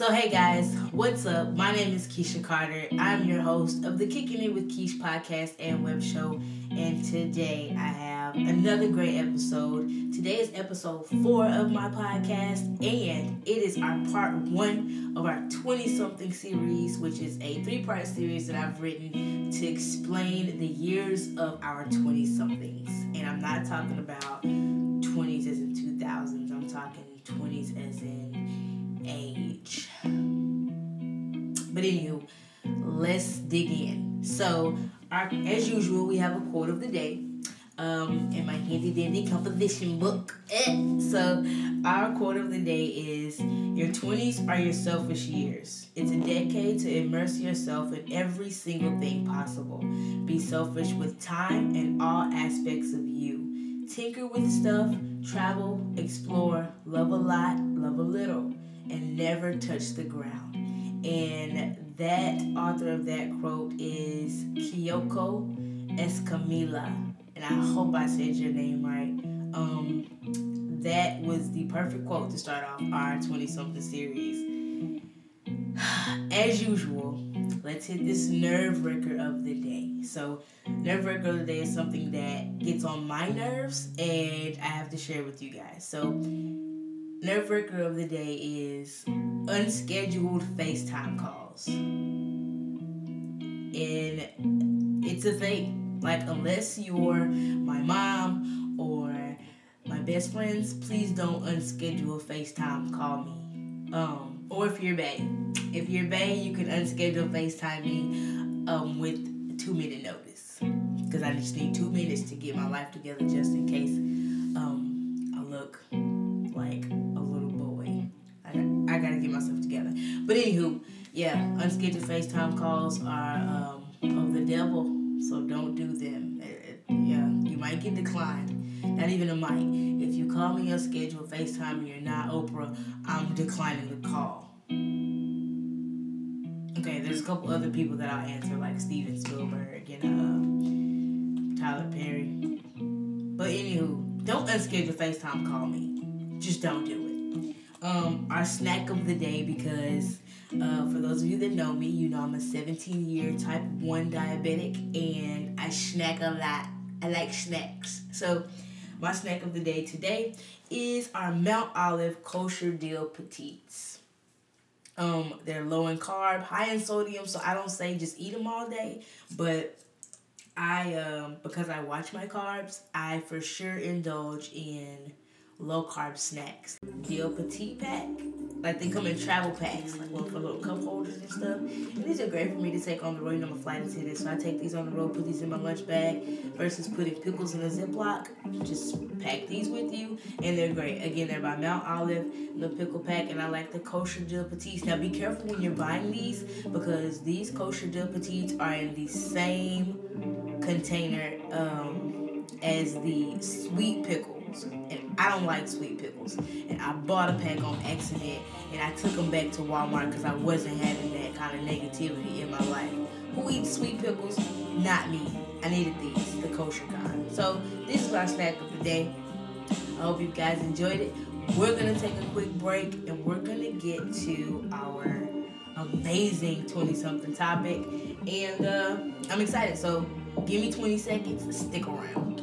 So hey guys, what's up? My name is Keisha Carter. I'm your host of the Kicking It with Keish podcast and web show. And today I have another great episode. Today is episode 4 of my podcast, and it is our part 1 of our 20-something series, which is a 3-part series that I've written to explain the years of our 20-somethings. And I'm not talking about 20s as in 2000s. I'm talking 20s as in age. But anywho, let's dig in. So, as usual, we have a quote of the day in my handy dandy composition book. So, our quote of the day is, "Your 20s are your selfish years. It's a decade to immerse yourself in every single thing possible. Be selfish with time and all aspects of you. Tinker with stuff, travel, explore, love a lot, love a little, and never touch the ground." And that author of that quote is Kyoko Escamilla. And I hope I said your name right. That was the perfect quote to start off our 20-something series. As usual, let's hit this nerve-wrecker of the day. So, nerve-wrecker of the day is something that gets on my nerves, and I have to share with you guys. So, nerve-wrecker of the day is unscheduled FaceTime calls. And it's a thing. Like, unless you're my mom or my best friends, please don't unschedule a FaceTime call me. Or if you're bae. If you're bae, you can unschedule FaceTime me with 2-minute notice. Because I just need 2 minutes to get my life together just in case I look like a little boy. I gotta get myself together. But anywho, yeah, unscheduled FaceTime calls are of the devil, so don't do them. You might get declined. Not even a might. If you call me unscheduled FaceTime and you're not Oprah, I'm declining the call. Okay, there's a couple other people that I'll answer, like Steven Spielberg and Tyler Perry. But anywho, don't unschedule FaceTime call me. Just don't do it. Our snack of the day, because for those of you that know me, you know I'm a 17-year type 1 diabetic, and I snack a lot. I like snacks. So my snack of the day today is our Mount Olive Kosher Dill Petites. They're low in carb, high in sodium, so I don't say just eat them all day, but because I watch my carbs, I for sure indulge in low-carb snacks. Dill Petite pack. Like, they come in travel packs, like one for little cup holders and stuff. And these are great for me to take on the road. You know, I'm a flight attendant, so I take these on the road, put these in my lunch bag, versus putting pickles in a Ziploc. Just pack these with you, and they're great. Again, they're by Mount Olive, the pickle pack, and I like the Kosher Dill Petites. Now, be careful when you're buying these, because these Kosher Dill Petites are in the same container as the sweet pickles. And I don't like sweet pickles. And I bought a pack on accident, and I took them back to Walmart because I wasn't having that kind of negativity in my life. Who eats sweet pickles? Not me. I needed these, the kosher kind. So this is our snack of the day. I hope you guys enjoyed it. We're going to take a quick break, and we're going to get to our amazing 20-something topic. And I'm excited, so give me 20 seconds. Stick around.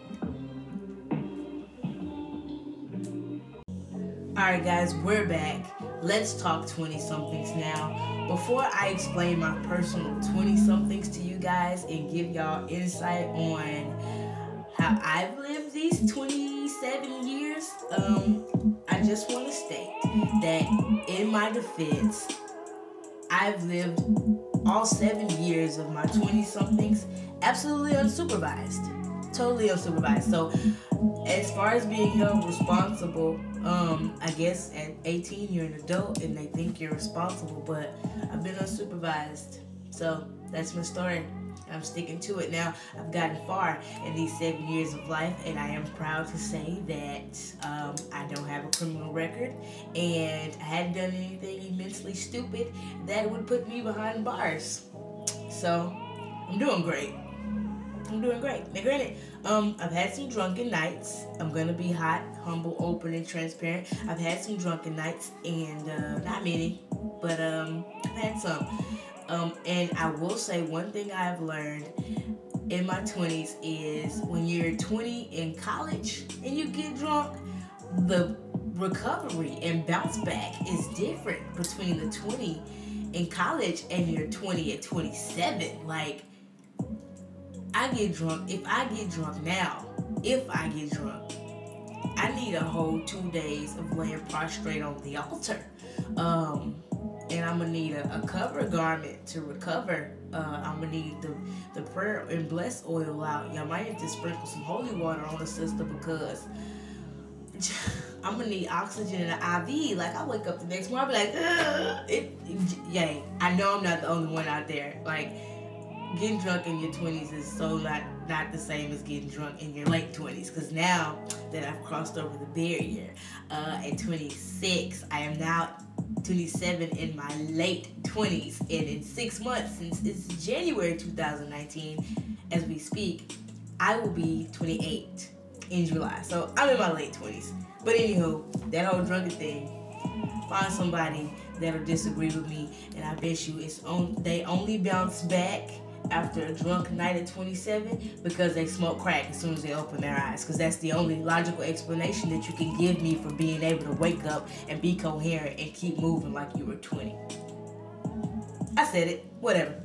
Alright guys, we're back. Let's talk 20-somethings now. Before I explain my personal 20-somethings to you guys and give y'all insight on how I've lived these 27 years, I just want to state that in my defense, I've lived all 7 years of my 20-somethings absolutely unsupervised. Totally unsupervised. So, as far as being held responsible, I guess at 18 you're an adult and they think you're responsible, but I've been unsupervised. So, that's my story. I'm sticking to it now. I've gotten far in these 7 years of life, and I am proud to say that I don't have a criminal record, and I hadn't done anything immensely stupid that would put me behind bars. So, I'm doing great. Now granted, I've had some drunken nights. I'm gonna be hot, humble, open, and transparent. I've had some drunken nights, and not many. but I've had some. And I will say one thing I've learned in my 20s is when you're 20 in college and you get drunk, the recovery and bounce back is different between the 20 in college and your 20 at 27. Like, I get drunk. If I get drunk now, I need a whole 2 days of laying prostrate on the altar. And I'm gonna need a cover garment to recover. I'm gonna need the prayer and bless oil out. Y'all might have to sprinkle some holy water on the sister, because I'm gonna need oxygen in an IV. Like, I wake up the next morning, I'll be like, I know I'm not the only one out there. Like, getting drunk in your 20s is so not the same as getting drunk in your late 20s. Because now that I've crossed over the barrier at 26, I am now 27 in my late 20s. And in 6 months, since it's January 2019, as we speak, I will be 28 in July. So I'm in my late 20s. But anywho, that whole drunken thing, find somebody that'll disagree with me, and I bet you they only bounce back after a drunk night at 27 because they smoke crack as soon as they open their eyes. Because that's the only logical explanation that you can give me for being able to wake up and be coherent and keep moving like you were 20. I said it. Whatever.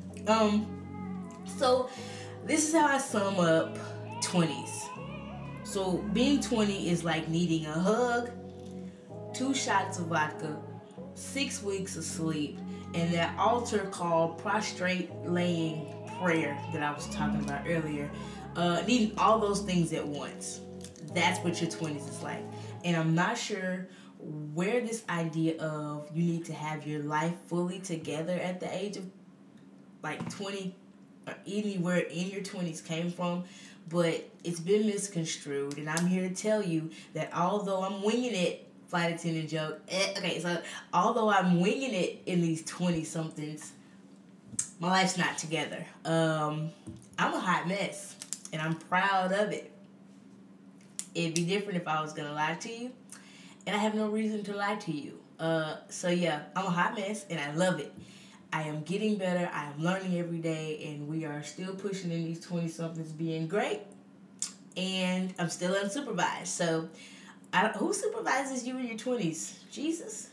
So this is how I sum up 20s. So being 20 is like needing a hug, 2 shots of vodka, 6 weeks of sleep, and that altar called prostrate laying prayer that I was talking about earlier. Needing all those things at once. That's what your 20s is like. And I'm not sure where this idea of you need to have your life fully together at the age of like 20 or anywhere in your 20s came from, but it's been misconstrued. And I'm here to tell you that although I'm winging it, flight attendant joke. So although I'm winging it in these 20-somethings, my life's not together. I'm a hot mess, and I'm proud of it. It'd be different if I was gonna lie to you, and I have no reason to lie to you. So yeah, I'm a hot mess, and I love it. I am getting better. I am learning every day, and we are still pushing in these 20-somethings being great, and I'm still unsupervised. So who supervises you in your 20s? Jesus?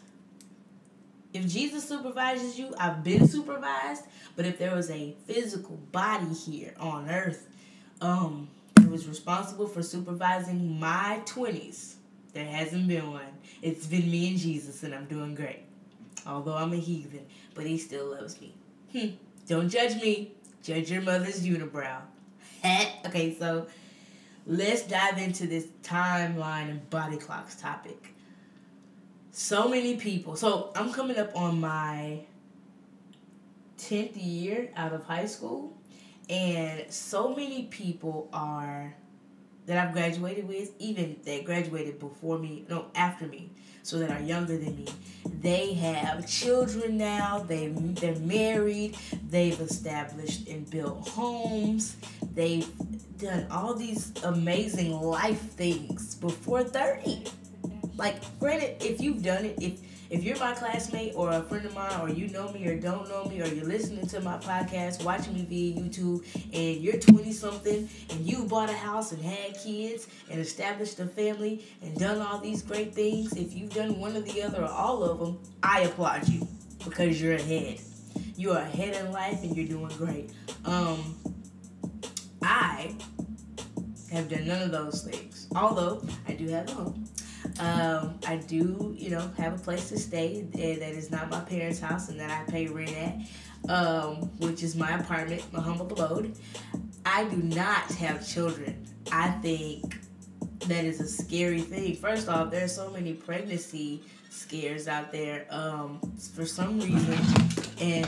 If Jesus supervises you, I've been supervised. But if there was a physical body here on earth that was responsible for supervising my 20s, there hasn't been one. It's been me and Jesus, and I'm doing great. Although I'm a heathen, but he still loves me. Don't judge me. Judge your mother's unibrow. Okay, so let's dive into this timeline and body clocks topic. So many people. So I'm coming up on my 10th year out of high school, and so many people that I've graduated with, even that graduated after me, so that are younger than me. They have children now. They're married. They've established and built homes. They've done all these amazing life things before 30. Like, granted, if you've done it, if you're my classmate or a friend of mine, or you know me or don't know me, or you're listening to my podcast, watching me via YouTube, and you're 20-something, and you bought a house and had kids and established a family and done all these great things, if you've done one or the other or all of them, I applaud you, because you're ahead. You are ahead in life, and you're doing great. I have done none of those things, although I do have a home. I do, have a place to stay that is not my parents' house and that I pay rent at, which is my apartment, my humble abode. I do not have children. I think that is a scary thing. First off, there are so many pregnancy scares out there, for some reason, and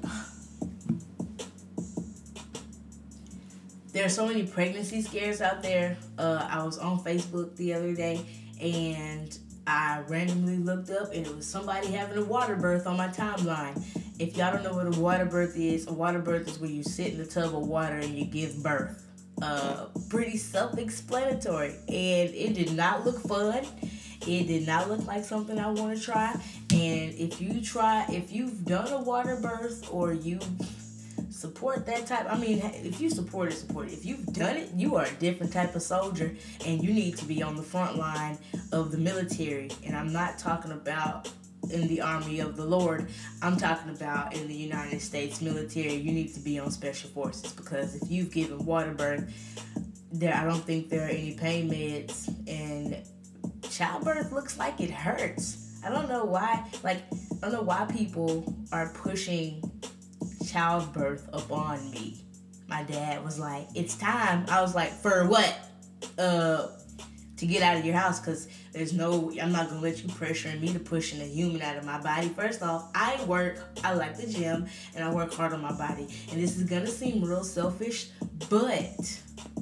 there are so many pregnancy scares out there. I was on Facebook the other day, and I randomly looked up, and it was somebody having a water birth on my timeline. If y'all don't know what a water birth is where you sit in a tub of water and you give birth. Pretty self-explanatory, and it did not look fun. It did not look like something I want to try. And if you've done a water birth or you support that type, I mean, if you support it. If you've done it, you are a different type of soldier, and you need to be on the front line of the military. And I'm not talking about in the army of the Lord. I'm talking about in the United States military. You need to be on special forces, because if you've given water birth, I don't think there are any pain meds, and childbirth looks like it hurts. I don't know why people are pushing childbirth upon me. My dad was like, "It's time." I was like, "For what?" To get out of your house, because I'm not gonna let you pressuring me to pushing a human out of my body. First off, I like the gym, and I work hard on my body. And this is gonna seem real selfish, but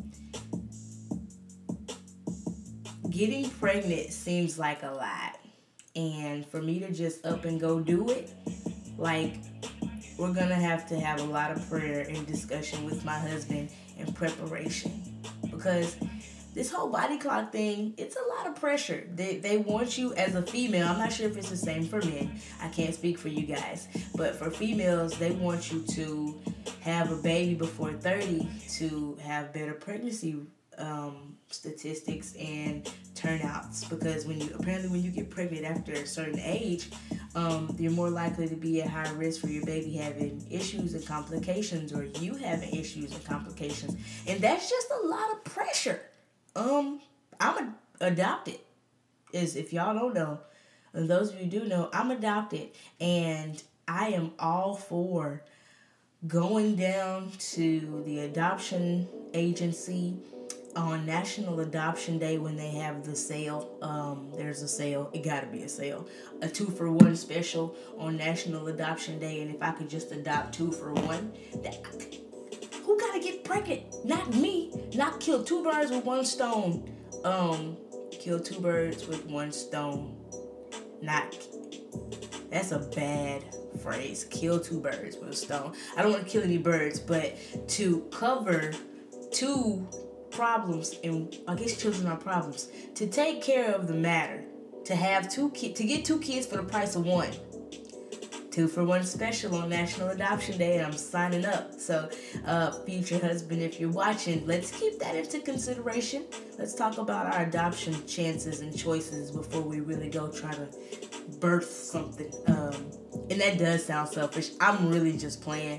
getting pregnant seems like a lot. And for me to just up and go do it, like, we're gonna have to have a lot of prayer and discussion with my husband and preparation, because this whole body clock thing, it's a lot of pressure. They want you as a female. I'm not sure if it's the same for men. I can't speak for you guys. But for females, they want you to have a baby before 30 to have better pregnancy statistics and turnouts. Because when you get pregnant after a certain age, you're more likely to be at high risk for your baby having issues and complications, or you having issues and complications. And that's just a lot of pressure. I'm adopted. If y'all don't know, and those of you do know, I'm adopted, and I am all for going down to the adoption agency on National Adoption Day when they have the sale. There's a sale. It gotta be a sale. A 2-for-1 special on National Adoption Day, and if I could just adopt 2 for 1, who gotta get pregnant? Not me. Not kill 2 birds with 1 stone. Kill 2 birds with 1 stone. That's a bad phrase. Kill 2 birds with a stone. I don't want to kill any birds, but to cover 2 problems, and I guess children are problems. To take care of the matter. To have 2 kids, to get 2 kids for the price of 1. 2-for-1 special on National Adoption Day, and I'm signing up. So, future husband, if you're watching, let's keep that into consideration. Let's talk about our adoption chances and choices before we really go try to birth something. And that does sound selfish. I'm really just playing.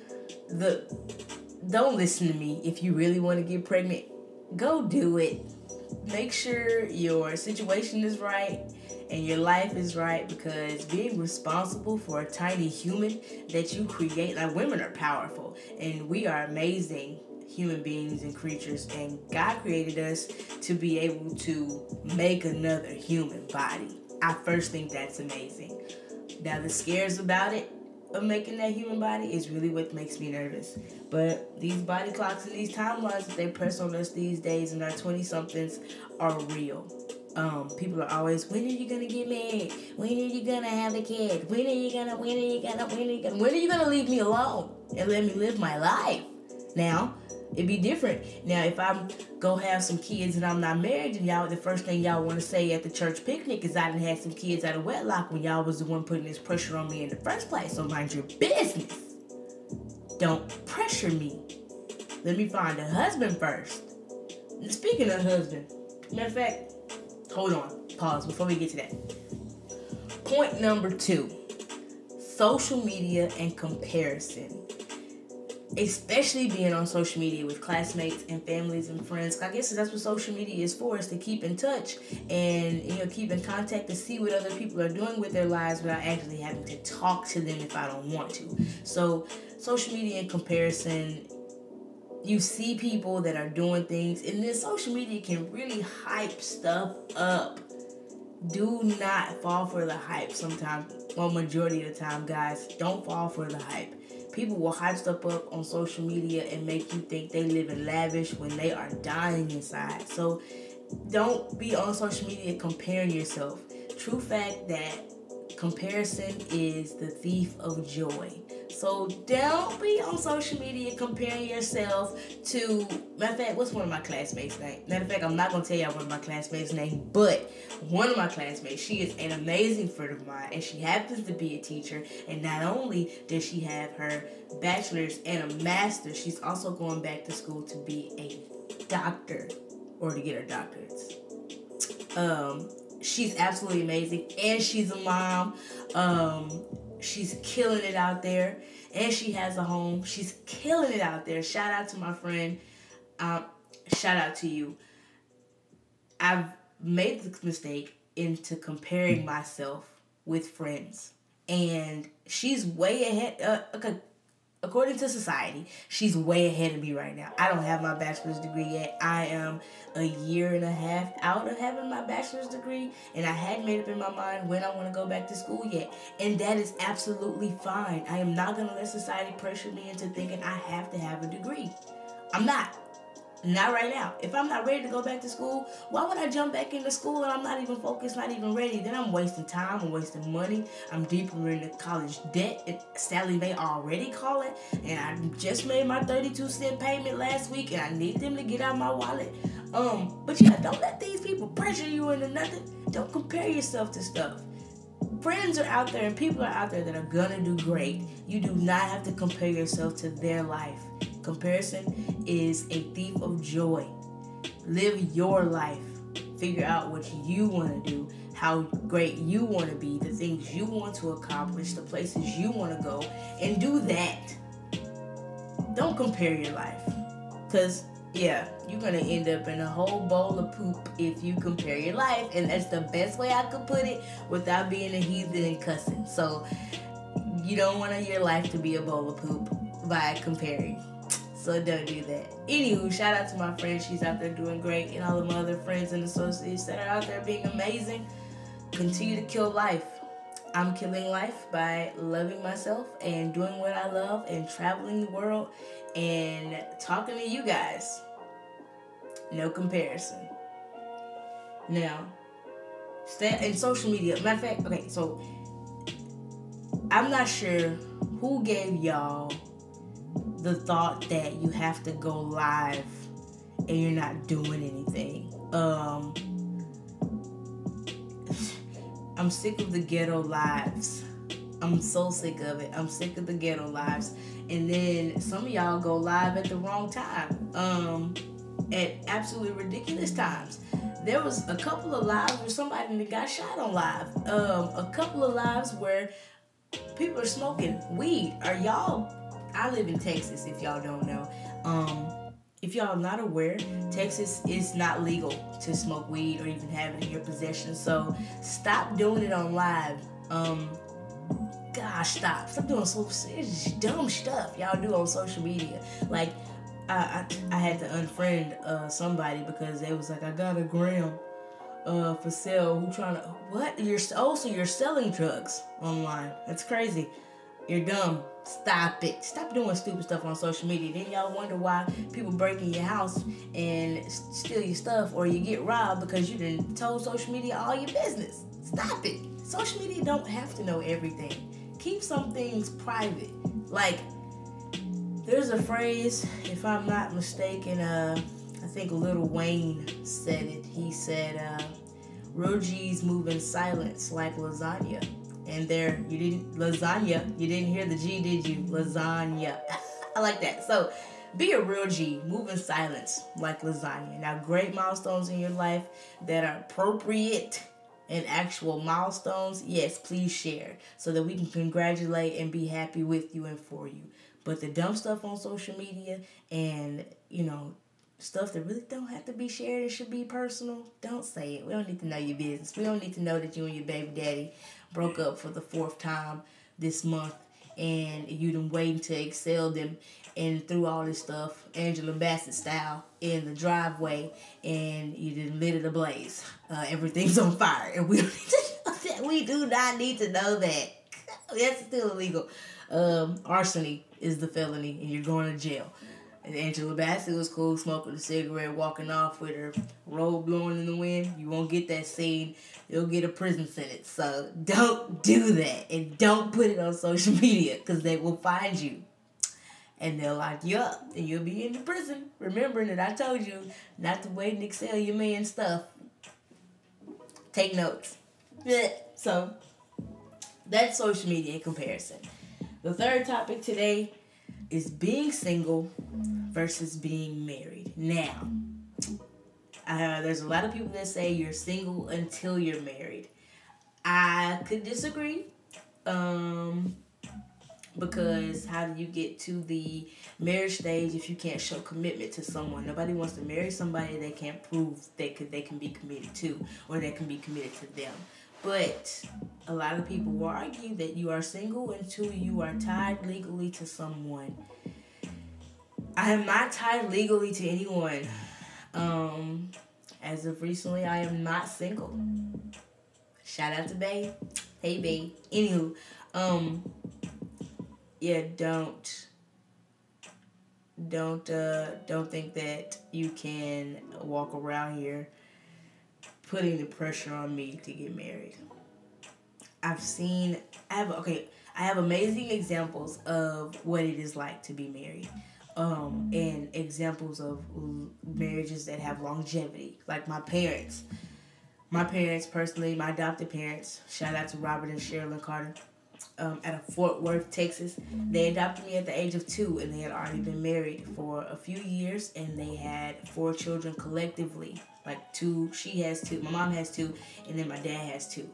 Don't listen to me. If you really want to get pregnant, go do it. Make sure your situation is right and your life is right, because being responsible for a tiny human that you create, like, women are powerful and we are amazing human beings and creatures, and God created us to be able to make another human body. I first think that's amazing. Now, the scares about it, of making that human body, is really what makes me nervous. But these body clocks and these timelines that they press on us these days in our 20-somethings are real. People are always, when are you gonna get married? When are you gonna have a kid? When are you gonna leave me alone and let me live my life? Now, it'd be different. Now, if I'm go have some kids and I'm not married, and y'all, the first thing y'all want to say at the church picnic is I done had some kids out of wedlock, when y'all was the one putting this pressure on me in the first place. So mind your business. Don't pressure me. Let me find a husband first. And speaking of husband, matter of fact, hold on, pause before we get to that. Point number 2, social media and comparison. Especially being on social media with classmates and families and friends. I guess that's what social media is for, is to keep in touch and, keep in contact to see what other people are doing with their lives without actually having to talk to them if I don't want to. So social media and comparison, you see people that are doing things, and then social media can really hype stuff up. Do not fall for the hype sometimes. Well, majority of the time, guys, don't fall for the hype. People will hype stuff up on social media and make you think they live in lavish when they are dying inside. So don't be on social media comparing yourself. True fact that Comparison is the thief of joy. So don't be on social media comparing yourself to, matter of fact, what's one of my classmates' name? Matter of fact, I'm not going to tell y'all one of my classmates' name, but one of my classmates, she is an amazing friend of mine, and she happens to be a teacher, and not only does she have her bachelor's and a master's, she's also going back to school to be a doctor, or to get her doctorates. She's absolutely amazing, and she's a mom. She's killing it out there, and she has a home. She's killing it out there. Shout out to my friend. Shout out to you. I've made the mistake into comparing myself with friends, and she's way ahead. According to society, she's way ahead of me right now. I don't have my bachelor's degree yet. I am a year and a half out of having my bachelor's degree, and I hadn't made up in my mind when I want to go back to school yet. And that is absolutely fine. I am not going to let society pressure me into thinking I have to have a degree. I'm not. Not right now. If I'm not ready to go back to school, why would I jump back into school and I'm not even focused, not even ready? Then I'm wasting time, I'm wasting money, I'm deeper into college debt, and Sally Mae already calling, and I just made my 32-cent payment last week, and I need them to get out my wallet. But yeah, don't let these people pressure you into nothing. Don't compare yourself to stuff. Friends are out there and people are out there that are gonna do great. You do not have to compare yourself to their life. Comparison is a thief of joy. Live your life. Figure out what you want to do, how great you want to be, the things you want to accomplish, the places you want to go, and do that. Don't compare your life. Because, yeah, you're going to end up in a whole bowl of poop if you compare your life. And that's the best way I could put it without being a heathen and cussing. So, you don't want your life to be a bowl of poop by comparing. So don't do that. Anywho, shout out to my friend. She's out there doing great. And all of my other friends and associates that are out there being amazing. Continue to kill life. I'm killing life by loving myself and doing what I love and traveling the world and talking to you guys. No comparison. Now, stay in social media. Matter of fact, okay, so I'm not sure who gave y'all the thought that you have to go live and you're not doing anything. I'm sick of the ghetto lives. I'm so sick of it. I'm sick of the ghetto lives. And then some of y'all go live at the wrong time. At absolutely ridiculous times. There was a couple of lives where somebody that got shot on live. A couple of lives where people are smoking weed. I live in Texas, if y'all don't know. If y'all are not aware, Texas is not legal to smoke weed or even have it in your possession. So stop doing it on live. Gosh, stop doing so dumb stuff y'all do on social media. Like, I had to unfriend somebody because they was like, I got a gram for sale. Who trying to, what? So you're selling drugs online. That's crazy. You're dumb. Stop it. Stop doing stupid stuff on social media. Then y'all wonder why people break in your house and steal your stuff, or you get robbed because you done told social media all your business. Stop it. Social media don't have to know everything. Keep some things private. Like, there's a phrase, if I'm not mistaken, I think Lil Wayne said it. He said, real G's move in silence like lasagna. And there, you didn't hear the G, did you? Lasagna. I like that. So, be a real G. Move in silence like lasagna. Now, great milestones in your life that are appropriate and actual milestones, yes, please share so that we can congratulate and be happy with you and for you. But the dumb stuff on social media and, stuff that really don't have to be shared and should be personal, don't say it. We don't need to know your business. We don't need to know that you and your baby daddy broke up for the 4th time this month and you done waiting to excel them and through all this stuff, Angela Bassett style, in the driveway, and you done lit it ablaze. Everything's on fire, and we don't need to know that. We do not need to know that. That's still illegal. Arson is the felony, and you're going to jail. And Angela Bassett was cool, smoking a cigarette, walking off with her robe blowing in the wind. You won't get that scene. You'll get a prison sentence. So don't do that. And don't put it on social media because they will find you. And they'll lock you up. And you'll be in the prison. Remembering that I told you not to wait and excel your man stuff. Take notes. So that's social media in comparison. The third topic today is being single versus being married. Now, there's a lot of people that say you're single until you're married. I could disagree. Because how do you get to the marriage stage if you can't show commitment to someone? Nobody wants to marry somebody they can't prove they can be committed to, or they can be committed to them. But a lot of people will argue that you are single until you are tied legally to someone. I am not tied legally to anyone. As of recently, I am not single. Shout out to Bae. Hey, Bae. Anywho, yeah, don't think that you can walk around here putting the pressure on me to get married. I have amazing examples of what it is like to be married. And examples of marriages that have longevity. Like my parents personally, my adopted parents, shout out to Robert and Sherilyn Carter, out of Fort Worth, Texas. They adopted me at the age of 2, and they had already been married for a few years, and they had 4 children collectively. Like 2, she has 2, my mom has 2, and then my dad has 2.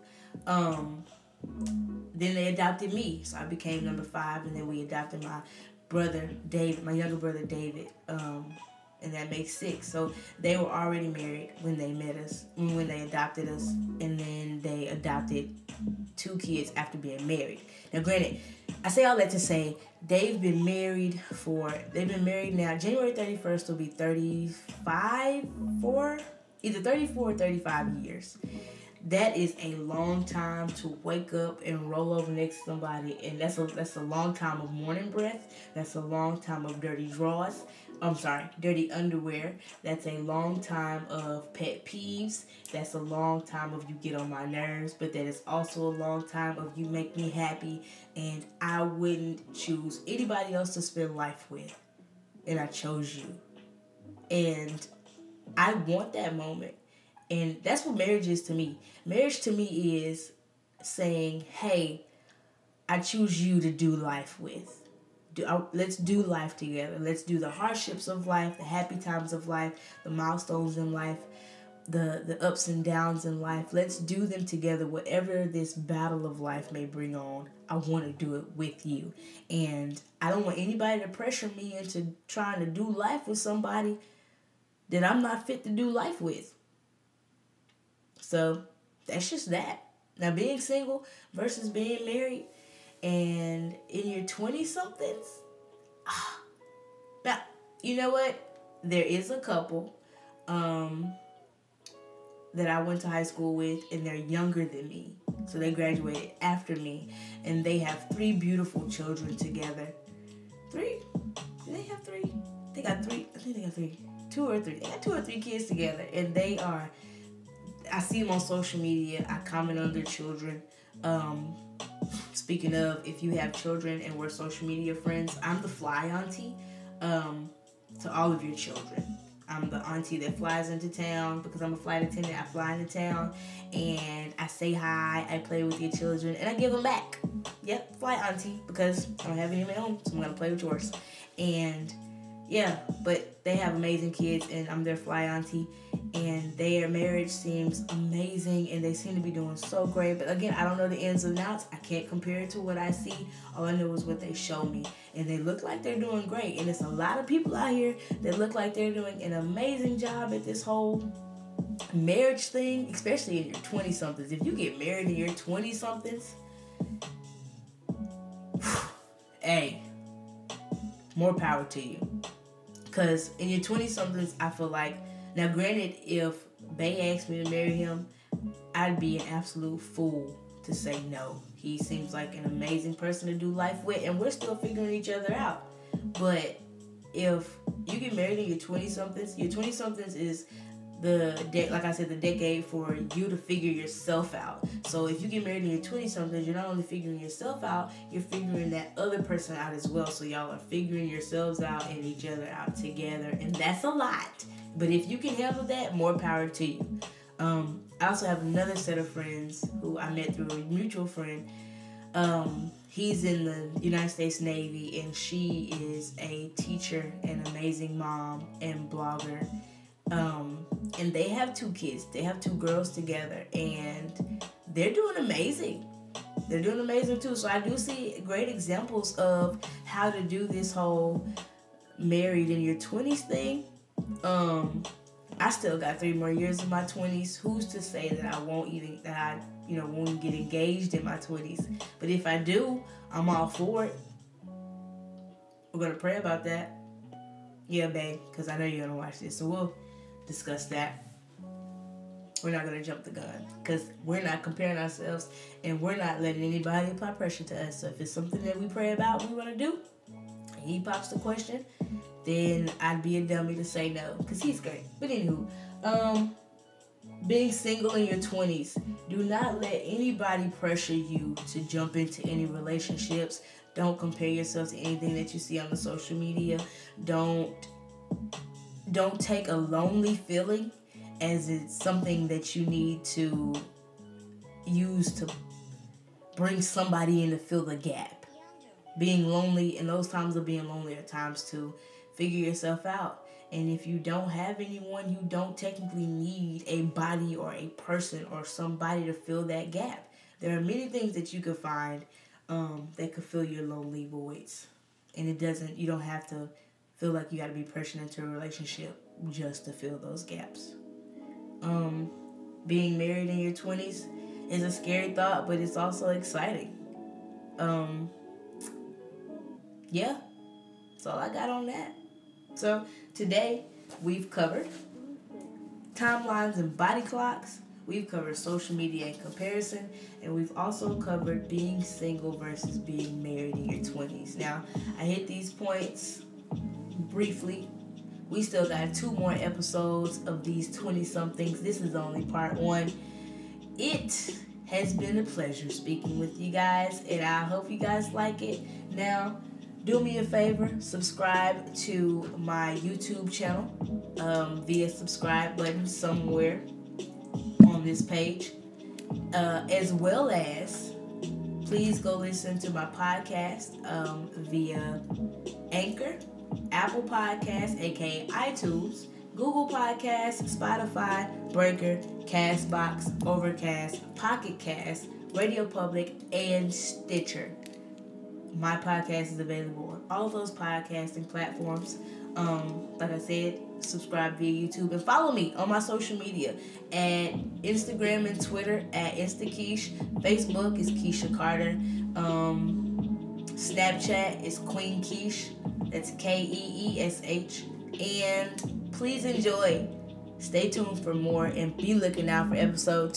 Then they adopted me, so I became number 5, and then we adopted my brother David, my younger brother David, and that makes 6. So they were already married when they met us, when they adopted us, and then they adopted 2 kids after being married. Now, granted, I say all that to say they've been married now. January 31st will be either 34 or 35 years. That is a long time to wake up and roll over next to somebody, and that's a long time of morning breath. That's a long time of dirty underwear. That's a long time of pet peeves. That's a long time of you get on my nerves, but that is also a long time of you make me happy, and I wouldn't choose anybody else to spend life with, and I chose you. And I want that moment. And that's what marriage is to me. Marriage to me is saying, hey, I choose you to do life with. Let's do life together. Let's do the hardships of life, the happy times of life, the milestones in life, the ups and downs in life. Let's do them together. Whatever this battle of life may bring on, I want to do it with you. And I don't want anybody to pressure me into trying to do life with somebody that I'm not fit to do life with. So that's just that. Now, being single versus being married, and in your 20-somethings, now, you know what? There is a couple that I went to high school with, and they're younger than me. So they graduated after me, and they have 3 beautiful children together. 3? Do they have 3? They got 3. I think they got 3. 2 or 3. They got 2 or 3 kids together, and they are... I see them on social media. I comment on their children. Speaking of, if you have children and we're social media friends, I'm the fly auntie to all of your children. I'm the auntie that flies into town because I'm a flight attendant. I fly into town and I say hi. I play with your children and I give them back. Yep, fly auntie, because I don't have any of my own, so I'm going to play with yours. And yeah, but they have amazing kids, and I'm their fly auntie, and their marriage seems amazing, and they seem to be doing so great. But again, I don't know the ins and outs. I can't compare it to what I see. All I know is what they show me, and they look like they're doing great. And there's a lot of people out here that look like they're doing an amazing job at this whole marriage thing, especially in your 20-somethings. If you get married in your 20-somethings, hey, more power to you. Because in your 20-somethings, I feel like, now granted, if Bae asked me to marry him, I'd be an absolute fool to say no. He seems like an amazing person to do life with, and we're still figuring each other out. But if you get married in your 20-somethings. Your 20-somethings is like I said, the decade for you to figure yourself out. So if you get married in your 20-somethings, you're not only figuring yourself out, you're figuring that other person out as well. So y'all are figuring yourselves out and each other out together, and that's a lot. But if you can handle that, more power to you. I also have another set of friends who I met through a mutual friend. He's in the United States Navy, and she is a teacher, an amazing mom, and blogger. And they have 2 kids. They have 2 girls together, and they're doing amazing. They're doing amazing too. So I do see great examples of how to do this whole married in your 20s thing. I still got 3 more years in my 20s. Who's to say that I won't even get engaged in my 20s? But if I do, I'm all for it. We're gonna pray about that. Yeah, babe, because I know you're gonna watch this, so we'll discuss that. We're not going to jump the gun because we're not comparing ourselves, and we're not letting anybody apply pressure to us. So if it's something that we pray about, we want to do, and he pops the question, then I'd be a dummy to say no, because he's great. But anywho, being single in your 20s, do not let anybody pressure you to jump into any relationships. Don't compare yourself to anything that you see on the social media. Don't take a lonely feeling as it's something that you need to use to bring somebody in to fill the gap. Being lonely, and those times of being lonely are times to figure yourself out. And if you don't have anyone, you don't technically need a body or a person or somebody to fill that gap. There are many things that you could find that could fill your lonely voids. And you don't have to feel like you got to be pressured into a relationship just to fill those gaps. Being married in your 20s is a scary thought, but it's also exciting. Yeah, that's all I got on that. So today we've covered timelines and body clocks. We've covered social media and comparison, and we've also covered being single versus being married in your 20s. Now, I hit these points briefly. We still got 2 more episodes of these 20-somethings. This is only part 1. It has been a pleasure speaking with you guys, and I hope you guys like it. Now, do me a favor, subscribe to my YouTube channel via subscribe button somewhere on this page, as well as please go listen to my podcast via Anchor, Apple Podcasts, aka iTunes, Google Podcasts, Spotify, Breaker, Castbox, Overcast, Pocket Cast, Radio Public, and Stitcher. My podcast is available on all those podcasting platforms. Like I said, subscribe via YouTube and follow me on my social media at Instagram and Twitter at InstaKeish. Facebook is Keisha Carter. Snapchat is Queen Keish. That's Keeesh. And please enjoy. Stay tuned for more and be looking out for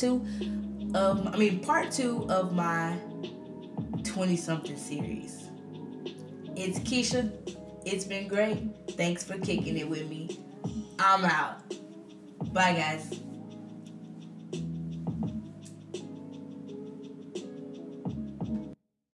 part 2 of my 20-something series. It's Keisha. It's been great. Thanks for kicking it with me. I'm out. Bye, guys.